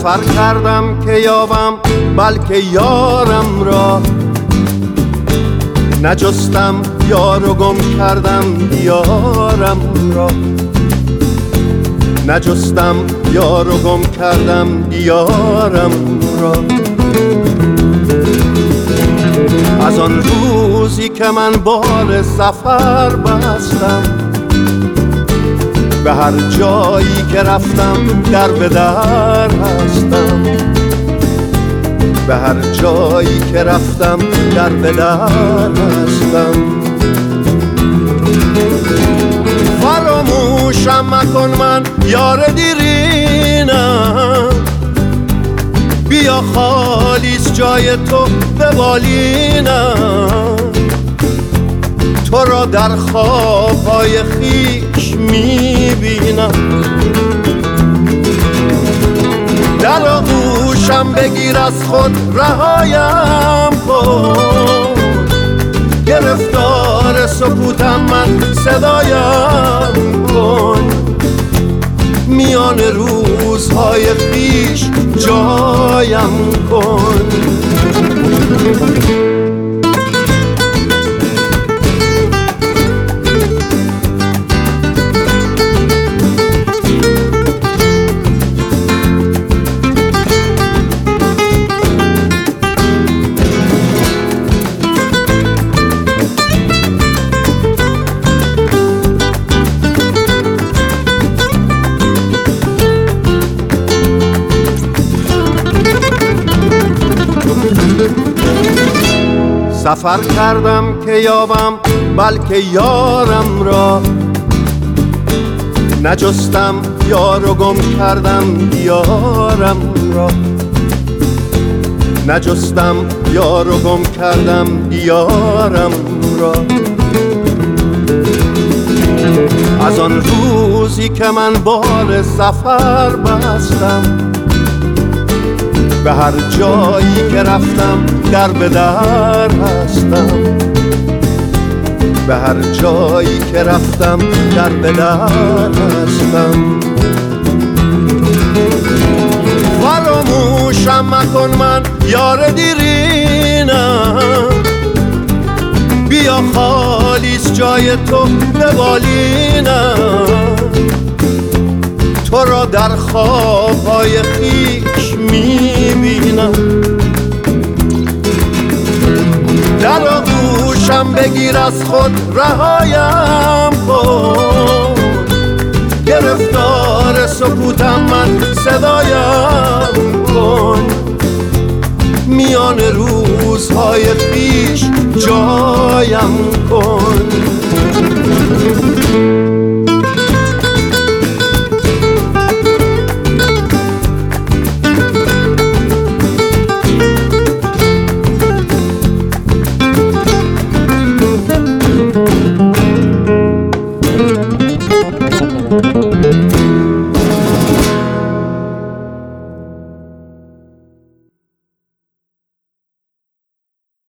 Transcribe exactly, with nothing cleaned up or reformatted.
سفر کردم که یابم بلکه یارم را، نجستم یار و گم کردم دیارم را، نجستم یار و گم کردم دیارم را. از آن روزی که من بال سفر بستم، به هر جایی که رفتم در به در هستم، به هر جایی که رفتم در به در هستم. فراموشم مکن من یار دیرینم، بیا خالیست جای تو به بالینم. تو را در خوابهای خویش میبینم، در آغوشم بگیر از خود رهایم کن. گرفتار سکوتم من صدایم کن، میان روزهای خویش جایم کن. سفر کردم که یابم بلکه یارم را، نجستم یار و گم کردم دیارم را، نجستم یار و گم کردم دیارم را. از آن روزی که من بال سفر بستم، به هر جایی که رفتم در به در هستم، به هر جایی که رفتم در به در هستم. فراموشم مکن من یار دیرینم، بیا خالیست جای تو به بالینم. تو را در خوابهای خویش میبینم، در آغوشم بگیر از خود رهایم کن. گرفتار سکوتم من صدایم کن، میان روزهای خویش جایم کن. Thank you.